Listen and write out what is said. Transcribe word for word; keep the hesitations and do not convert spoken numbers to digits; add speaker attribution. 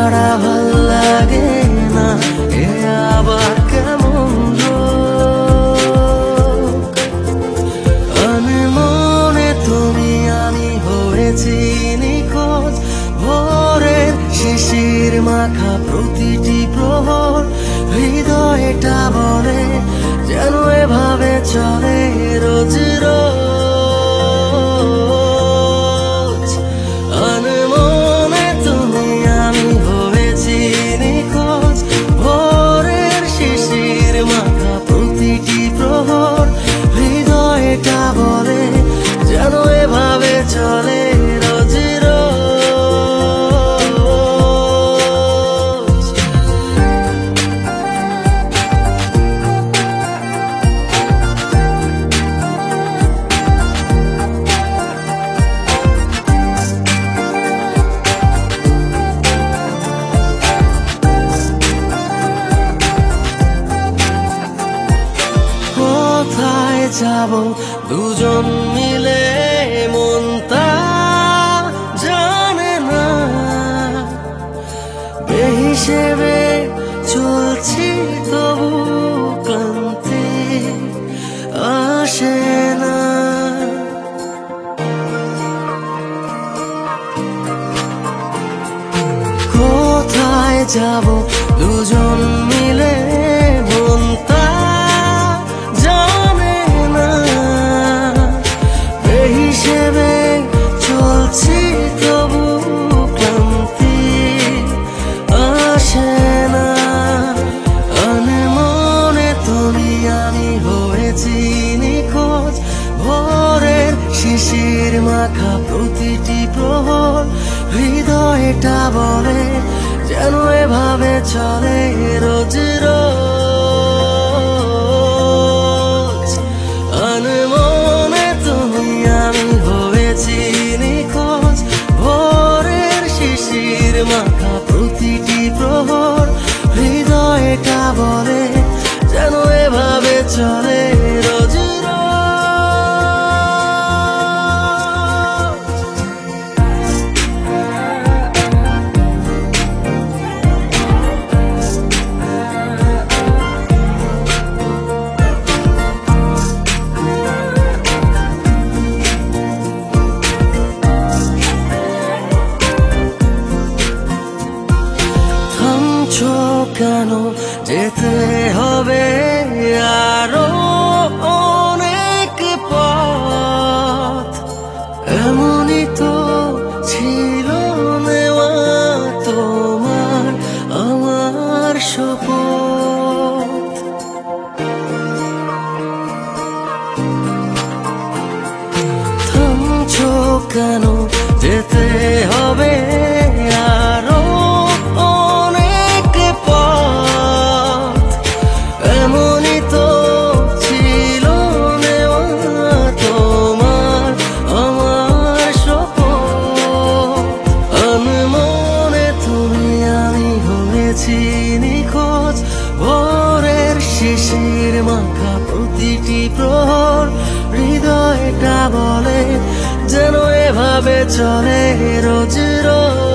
Speaker 1: ছাড়া ভাল লাগে না, এ আবার কেমন রোগ। আনমনে তুমি আমি হয়েছি নিখোঁজ, ভোরের শিশির মাখা প্রতিটি প্রহর হৃদয়টা বলে যেন এভাবে চলে রোজ রোজ। আনমনে তুমি আমি হয়েছি নিখোঁজ, ভোরের শিশির মাখা প্রতিটি প্রহর হৃদয়টা বলে যেন এভাবে চলে রোজ রোজ। কোথায় যাব দুজন মিলে মন তা জানে না, বেহিসেবে চলছি তবু ক্লান্তি আসে না। কোথায় যাব দুজন মিলে মন তা জানে না, বেহিসেবে চলছি তবু ক্লান্তি আসে না। আনমনে তুমি আমি হয়েছি নিখোঁজ, ভোরের শিশির মাখা প্রতিটি প্রহর হৃদয়টা বলে যেন এভাবে চলে রোজ রোজ। আনমনে তুমি আমি হয়েছি নিখোঁজ, ভোরের শিশির মাখা প্রতিটি প্রহর হৃদয়টা বলে যেন এভাবে চলে রোজ রোজ। কেন যেতে হবে আরো অনেক পথ, এমনই তো ছিল নেওয়া তোমার আমার শপথ। থামছো কেন যেতে হবে আরো নিখোঁজ, ভোরের শিশির মাখা প্রতিটি প্রহর হৃদয়টা বলে যেন এভাবে চলে রোজ রোজ।